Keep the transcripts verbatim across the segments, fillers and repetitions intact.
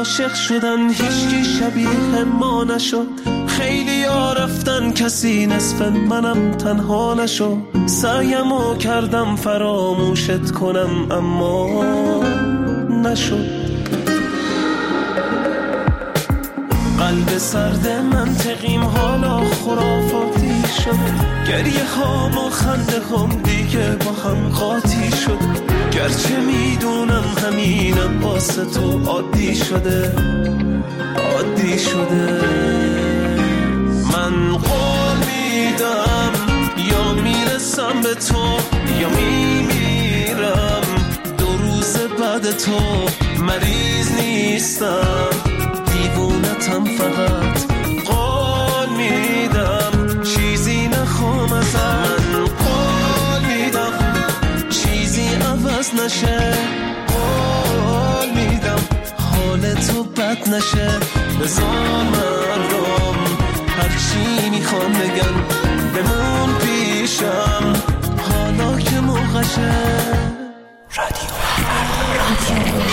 عاشق شدن هیچکی شبیه ما نشد، خیلی ها رفتن کسی نصف منم تنها نشد، سعیمو کردم فراموشت کنم اما نشد. قلب سرد منطقیم حالا خرافاتی شد، گریه ها با خنده هم دیگه با هم قاطی شد، گرچه میدونم همینم واسه تو عادی شده عادی شده. من قول میدم یا میرسم به تو یا میمیرم، دو روز بعد تو مریض نیستم، دیوونتم فقط قول میدم چیزی نخوام ازم، من قول میدم چیزی عوض نشه، قول میدم حال تو بد نشه، بذار مردم هرچی میخوام بگن بمون پیشم حالا که موقعشه. رادیو رادیو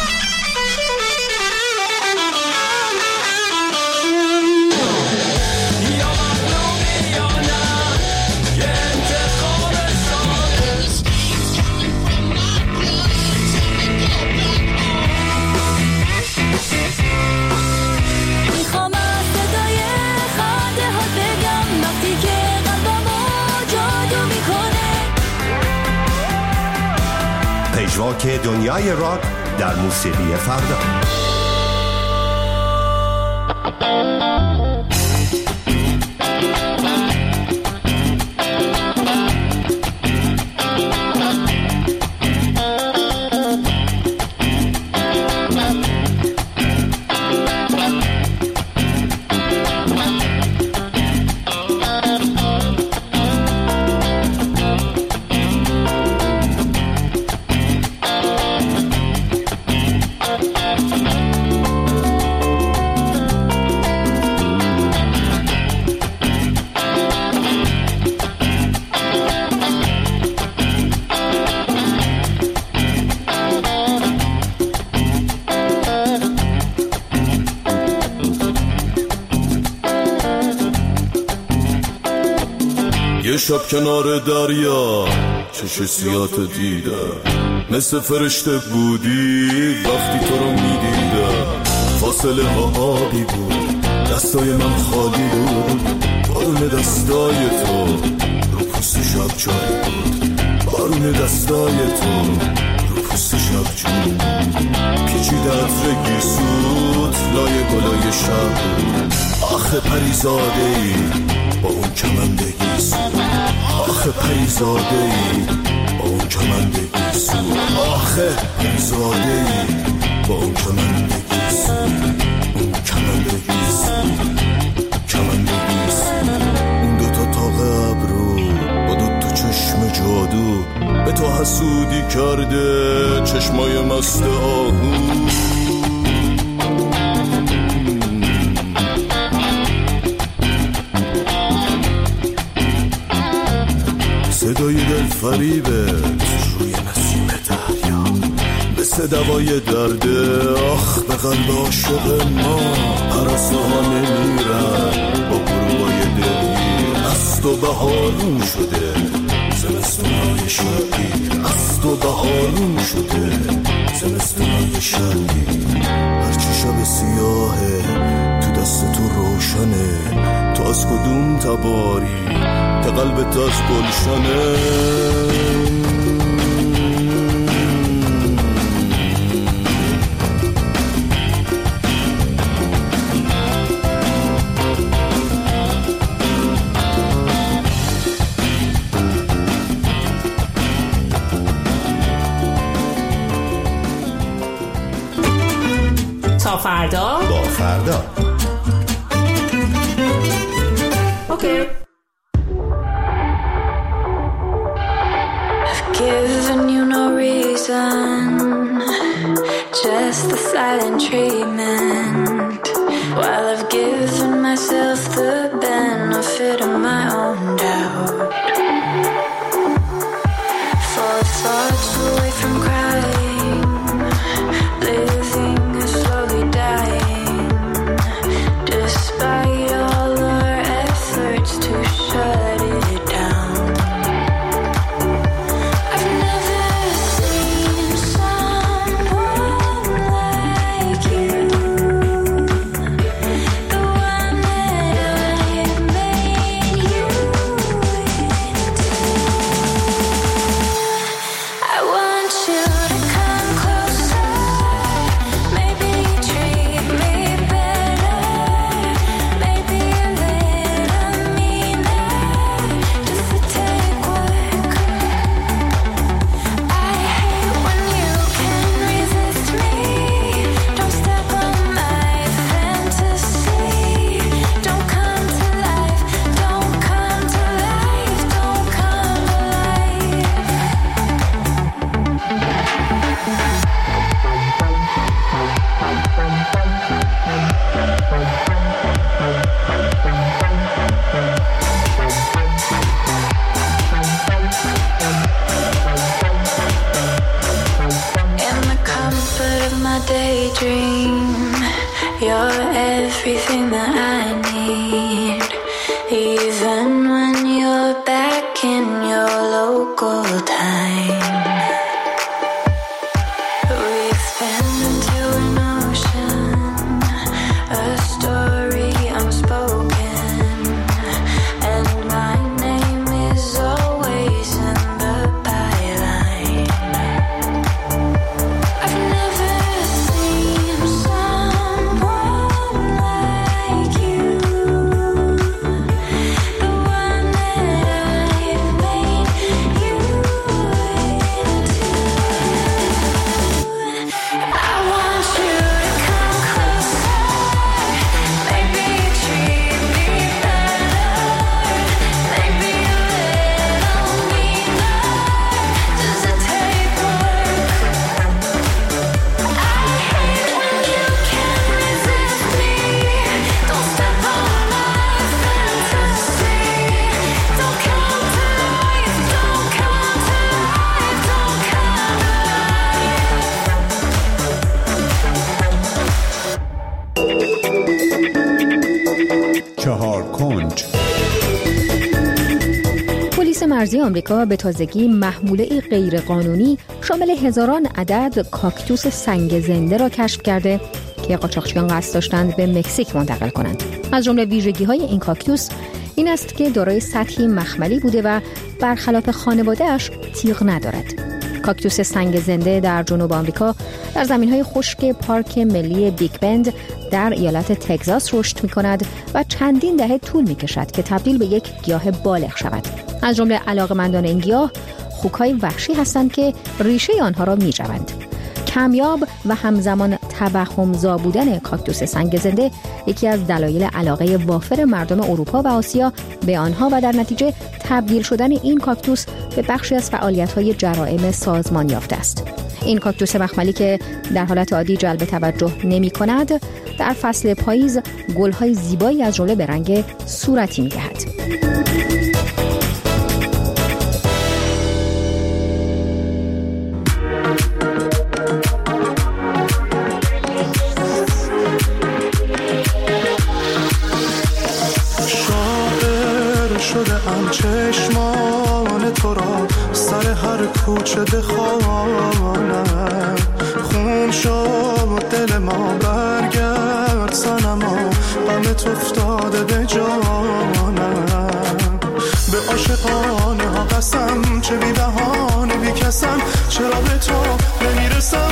پژواک دنیای راک در موسیقی فردا. یه شب کنار دریا چش سیات دیدم، مثل فرشته بودی وقتی تو رو میدیدم، فاصله ها آبی بود دستای من خالی بود، بارون دستای تو رو پوست شب چای بود، بارون دستای تو رو پوست شب چای پیچیده عطر گیسوت لای گلای شب بود، آخه پریزاده ای با اون کمندگی سود، آخه پریزاده ای با اون کمندگی سود، آخه پریزاده ای با اون کمندگی سود، اون کمندگی سود، کمندگی سود، اون دوتا تاق ابرو با دوتا چشم جادو به تو حسودی کرده چشمای مست آهو. صدای دل فریبت روی نسیم دریا مثل دوای درده، آخ به قلب عاشق ما پرسه ها نمیرن با گروهای دلگیر، از تو بهارون شده زمستونای شبی، از تو بهارون شده زمستونای شبی، هرچی شب سیاهه تو دست تو روشنه، تو از کدوم تباری تا قلبت از گلشنه. تا فردا با فردا. اوکی. Given you no reason, just the silent treatment, while I've given myself the benefit of my own doubt. For thoughts away from crying, living a slowly down. dream. You're everything that I need. Even when you're back in your local time. We've been into an ocean, a story unspoken, and my name is always in the byline. I've never seen someone like you, the one that I've made you into. I want you to come closer, maybe treat me better, maybe a little meaner. Does it take work? I hate when you can't resist me. Don't step on my fantasy. Don't come to life, don't come to life, don't come چهار کنج. پلیس مرزی آمریکا به تازگی محموله غیرقانونی شامل هزاران عدد کاکتوس سنگ زنده را کشف کرده که قاچاقچیان قصد داشتند به مکزیک منتقل کنند. از جمله ویژگی‌های این کاکتوس این است که دارای سطحی مخملی بوده و برخلاف خانواده‌اش تیغ ندارد. کاکتوس سنگ زنده در جنوب آمریکا در زمین‌های خشک پارک ملی بیگ بند در ایالت تگزاس رشد می‌کند و چندین دهه طول می‌کشد که تبدیل به یک گیاه بالغ شود. از جمله علاقه‌مندان این گیاه خوک‌های وحشی هستند که ریشه آنها را می‌جوند. کمیاب و همزمان توهم‌زا بودن کاکتوس سنگ زنده یکی از دلایل علاقه وافر مردم اروپا و آسیا به آنها و در نتیجه تبدیل شدن این کاکتوس به بخشی از فعالیت‌های جرائم سازمان یافته است. این کاکتوس مخملی که در حالت عادی جلب توجه نمی‌کند، در فصل پاییز گل‌های زیبایی از جمله به رنگ صورتی می‌دهد. شده ام چشمان تو را سر هر کوچه بخوانم، خون شد دل ما برگرد صنما، غمت افتاده به جانم. به عاشقانه ها قسم چه بی بهانه بی کسم، چرا به تو نمیرسم؟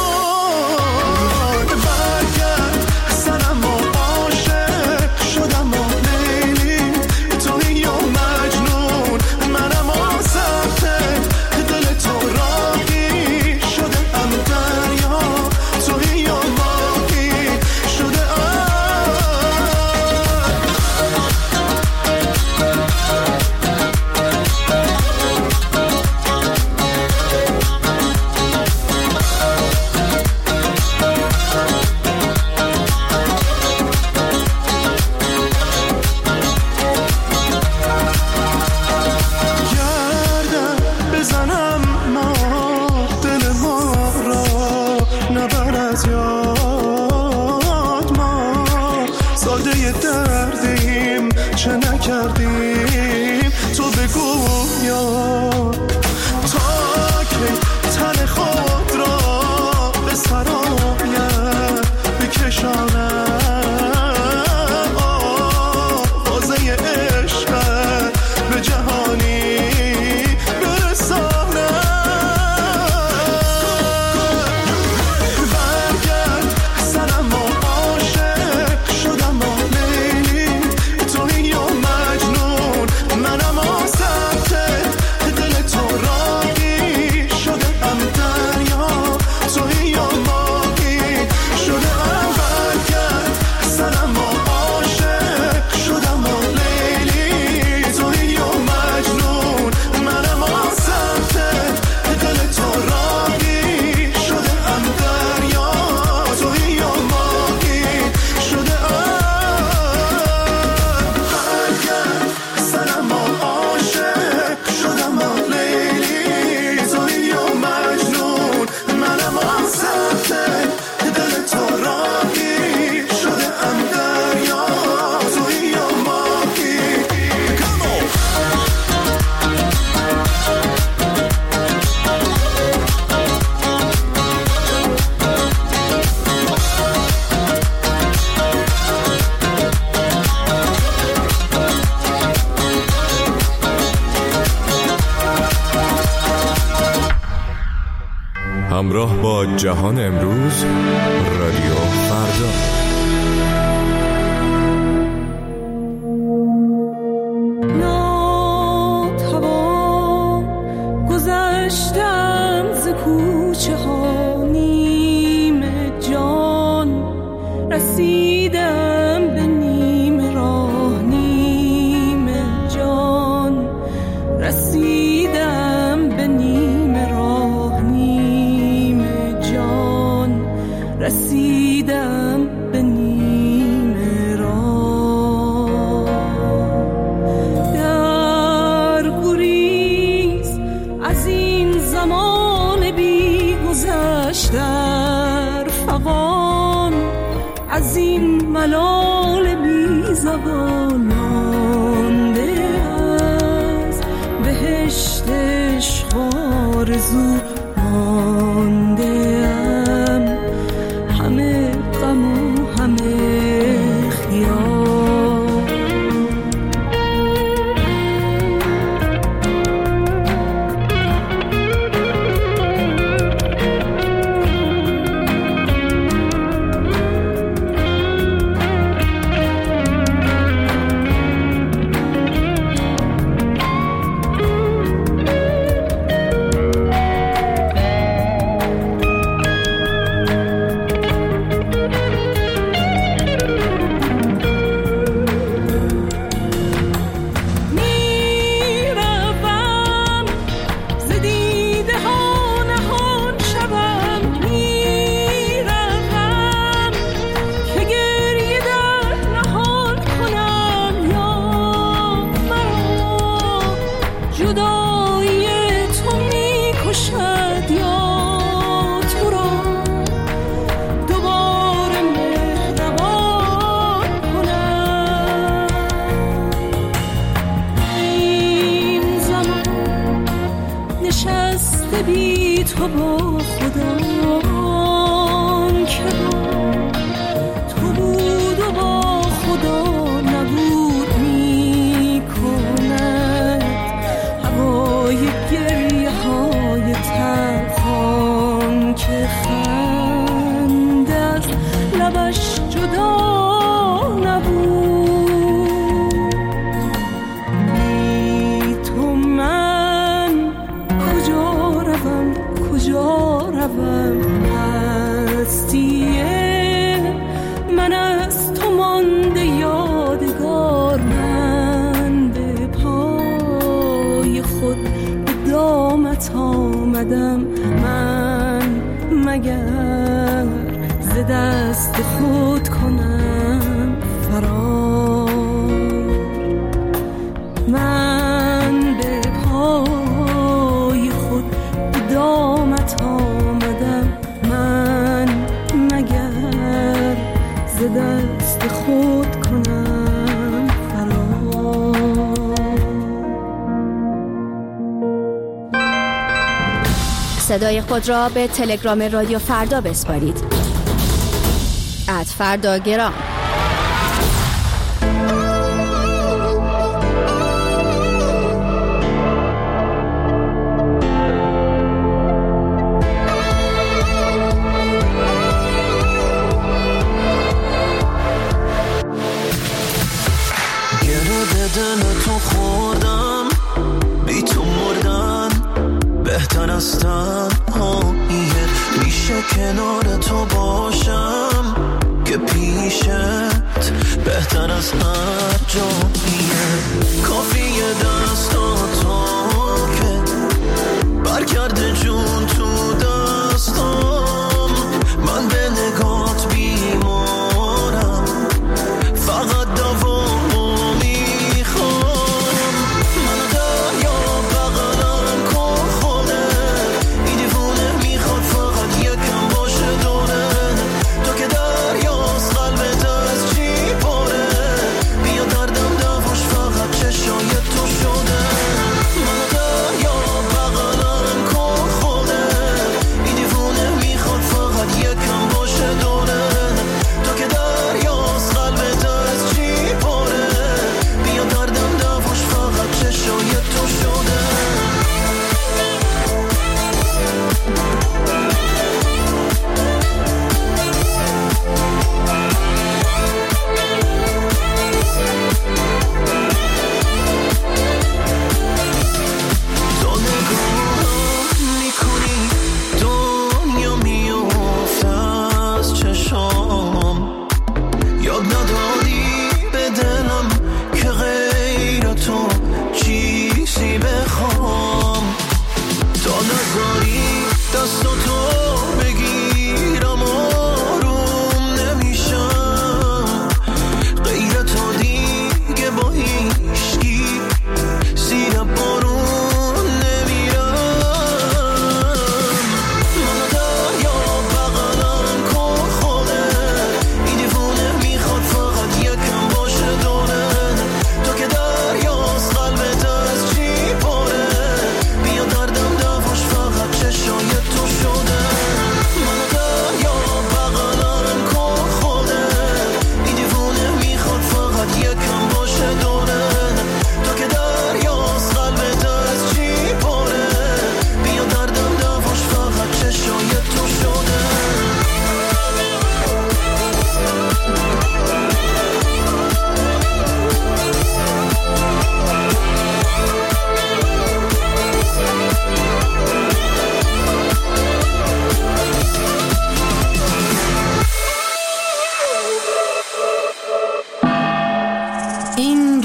وای برگرد صنما، عاشق شدم و لیلی، توی یا مجنون منم آسفت، دل تو راهی شده ام دریا، توی یا ماهی شده ام. همراه با جهان امروز، رادیو فردا. ناتوان گذشتم ز کوچه ها نیمه جان، رسیدم به نیمه راه نیمه جان، رسیدم به نیمه راه نیمه جان، رسیدم به نیمه راه. در گریز از این زمان بی گذشت در فغان، از این ملال بی زبان مانده از بهشت عشق آرزو مانده ام، همه غم و همه خیال. بی تو با خدا که تو بود و با خدا نبود می کند، هوای گریه های تلخان که خنده از لبش جدا نبود. بی تو من کجا روم کجا روم، هستیه من از تو مانده یادگار، من به پای خود به دامت آمدم، من مگر ز دست خود کنم فرار. من به پای خود به دامت آمدم، من مگر ز دست خود کنم فرار. صدای خود را به تلگرام رادیو فردا بسپارید. ات فرداگرام. دل تو خوردم، بی تو مردن بهتر از تنهاییه، میشه کنار تو باشم که پیشت بهتر از هر جاییه. کافیه دستاتو که برگرده جون تو دستم، من به نگات بیمارم، فقط دوام شاید تو شده، من دریا بغلم کن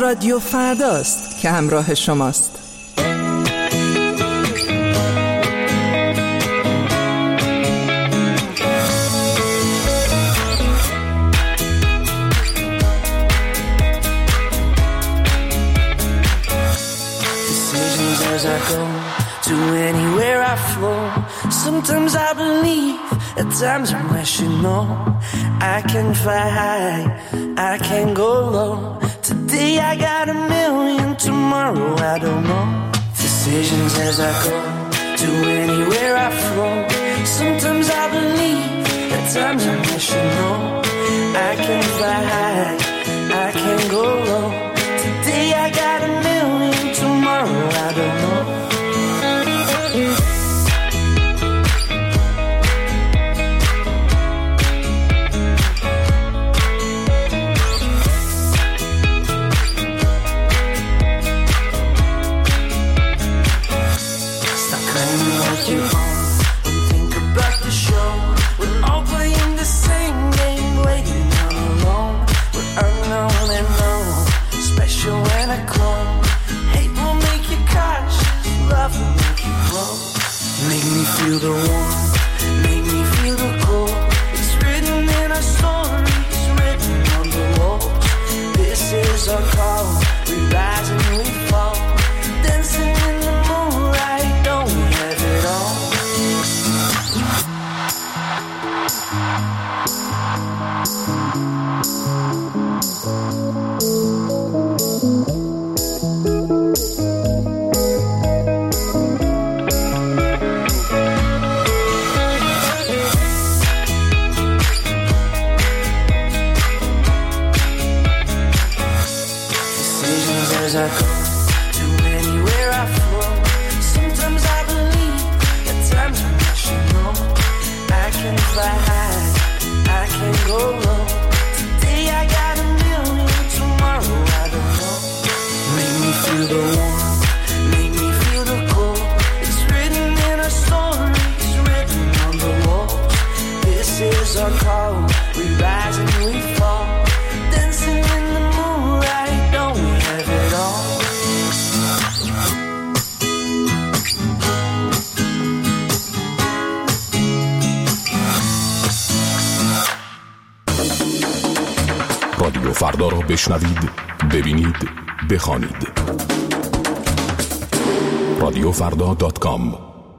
رادیو فرداست که همراه شماست. As I go to anywhere I flow, sometimes I believe, at times I'm rational. I can fly high, I can go low. Today I got a million, tomorrow I don't know. Decisions as I go to anywhere I flow. Sometimes I believe, at times I'm rational. I can fly high, I can go low. Today I got a million, tomorrow I don't know. Stop claiming what you own and think about the show. We're all playing the same game, waiting on alone. We're unknown and known, special when I come. Hate will make you cautious, love will make you grow. Make me feel the warmth, make me feel the cold. It's written in our stories, written on the walls. This is our call, we rise and we fall. Dancing in the moonlight, don't we have it all? As I go to anywhere I flow, sometimes I believe, at times I'm rational. I can fly high, I can go low. Today I got a million, tomorrow I don't know. Make me feel the warmth, make me feel the cold. It's written in our stories, written on the walls. This is our call, we rise and we fall. Dancing in the moonlight, don't we have it all? رادیو فردا را بشنوید، ببینید، بخوانید. رادیو فردا دات کام.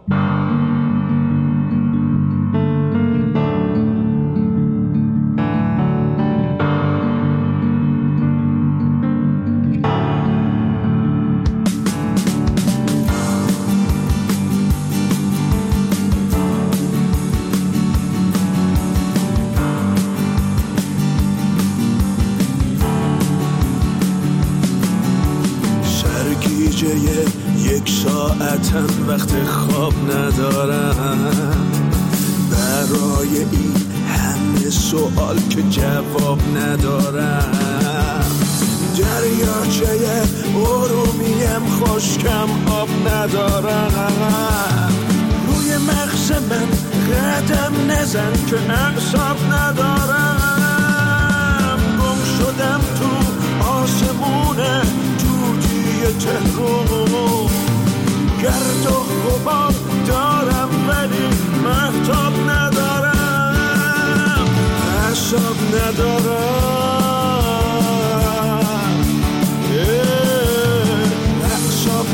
یک ساعتم وقت خواب ندارم، برای این همه سوال که جواب ندارم. دریاچه ارومیم خشکم آب ندارم. روی مغز من قدم نزن که اعصاب ندارم. گم شدم تو آسمون تهران، گرد و غبار دارم ولی مهتاب ندارم، اعصاب ندارم، اعصاب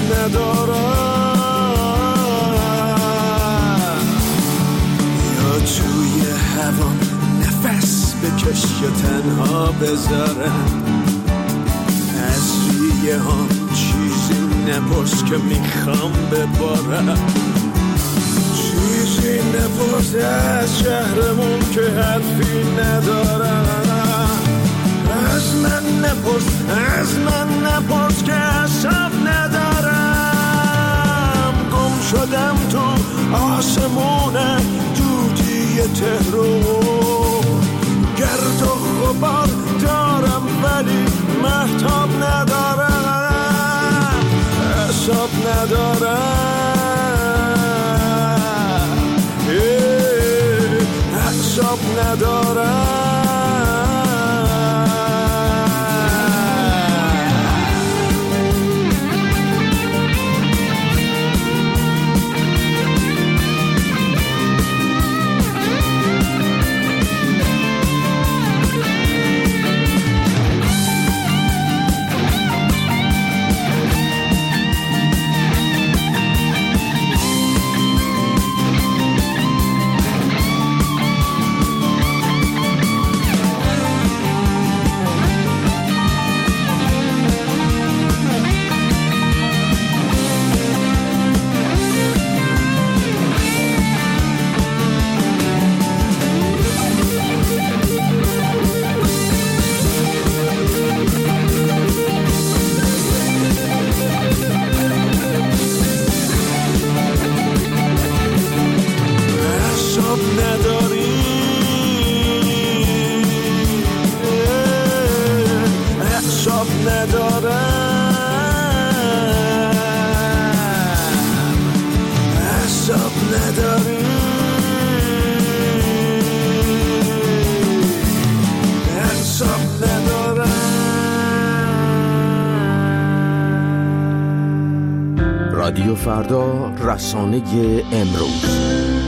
ندارم. یا توی هوا نفس بکش یا تنها بذارم. از ریه ها چیزی نپرس که میخوام ببارم. چیزی نپرس از شهرمون که حرفی ندارم. از من نپرس، از من نپرس که حساب ندارم. گم شدم تو آسمون دودی تهران، گرد و غبار دارم ولی مهتاب ندارم، اعصاب ندارم، اعصاب ندارم. رادیو فردا، رسانه امروز.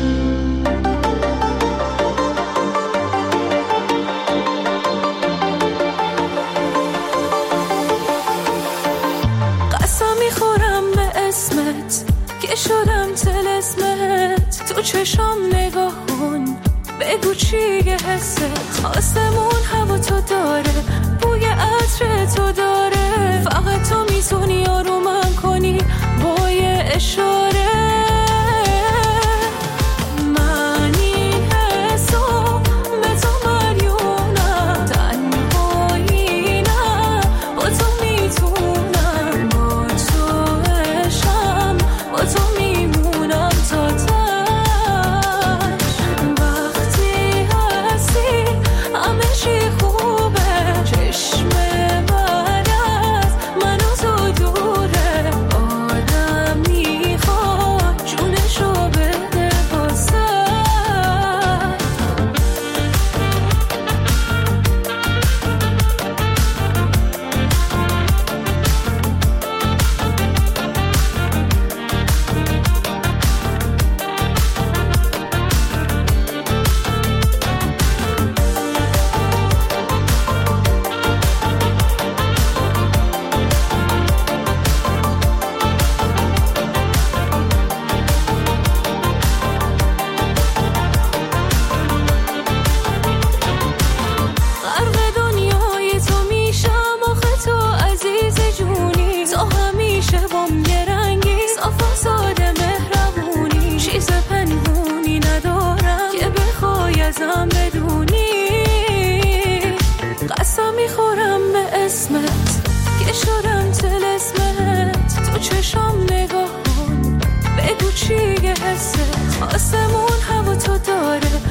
قسم میخورم به اسمت که شدم طلسمت، تو چشام نگاه کن بگو چیه حست. آسمون هوا تو داره، بوی عطر تو داره، فقط تو میتونی آرومم کنی با یه اشاره. من این حسو به تو مریونم، تنهایی نه با تو میتونم، با تو عشقم با تو میمونم تا تا همه خوبه. چشم بعد از من و تو دوره، آدم میخواد جونشو بده واسه. قسم میخورم به اسمت که شدم طلسمت، تو چشام نگاه کن بگو چیه حست. آسمون هوا تو داره،